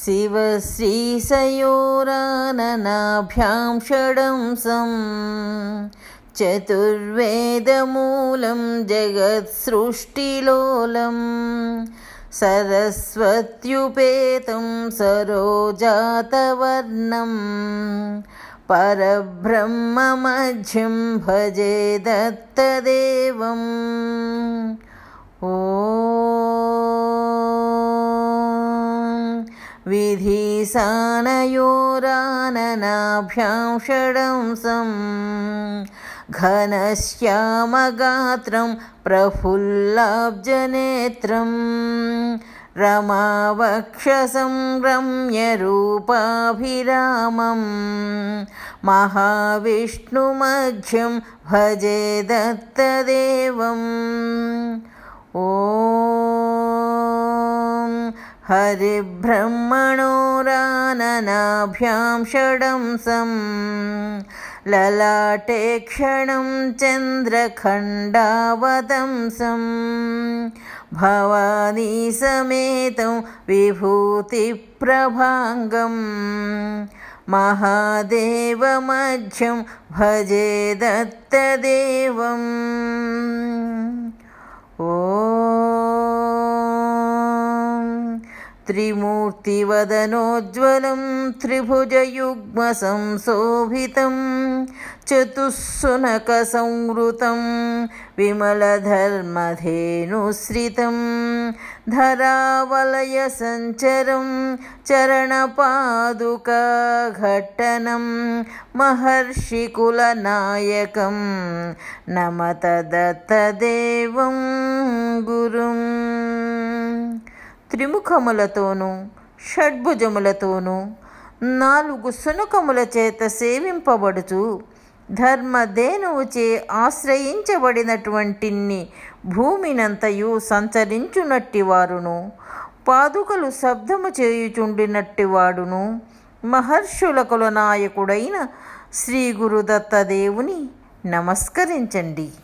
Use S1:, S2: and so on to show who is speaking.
S1: शिवश्रीसयोराननाभ्यां षडंसं चतुर्वेदमूलं जगत्सृष्टिलोलं सरस्वत्युपेतं सरोजातवर्णं परब्रह्ममध्यं भजे दत्तदेवम्। विधिसानयोराननाभ्यां षडंसं घनश्यामगात्रं प्रफुल्लाब्जनेत्रं रमावक्षसं रम्यरूपाभिरामं महाविष्णुमध्यं भजे दत्तदेवम्। हरिब्रह्मणोराननाभ्यां षडंसं ललाटे क्षणं चन्द्रखण्डावतंसं भवानीसमेतं विभूतिप्रभाङ्गं महादेवमध्यं भजे दत्तदेवम्। त्रिमूर्तिवदनोज्ज्वलं त्रिभुजयुग्मसंशोभितं चतुःशुनकसंवृतं विमलधर्मधेनुश्रितं धरावलयसञ्चरं चरणपादुकाघट्टनं महर्षिकुलनायकं नमत दत्तदेवं गुरुं। త్రిముఖములతోనూ షడ్భుజములతోనూ 4 శునకముల చేత సేవింపబడుచు ధర్మధేనువుచే ఆశ్రయించబడినటువంటిన్ని భూమినంతయు సంచరించునట్టివారును పాదుకలు శబ్దము చేయుచుండినట్టివాడును మహర్షుల కులనాయకుడైన శ్రీ గురుదత్తదేవుని నమస్కరించండి.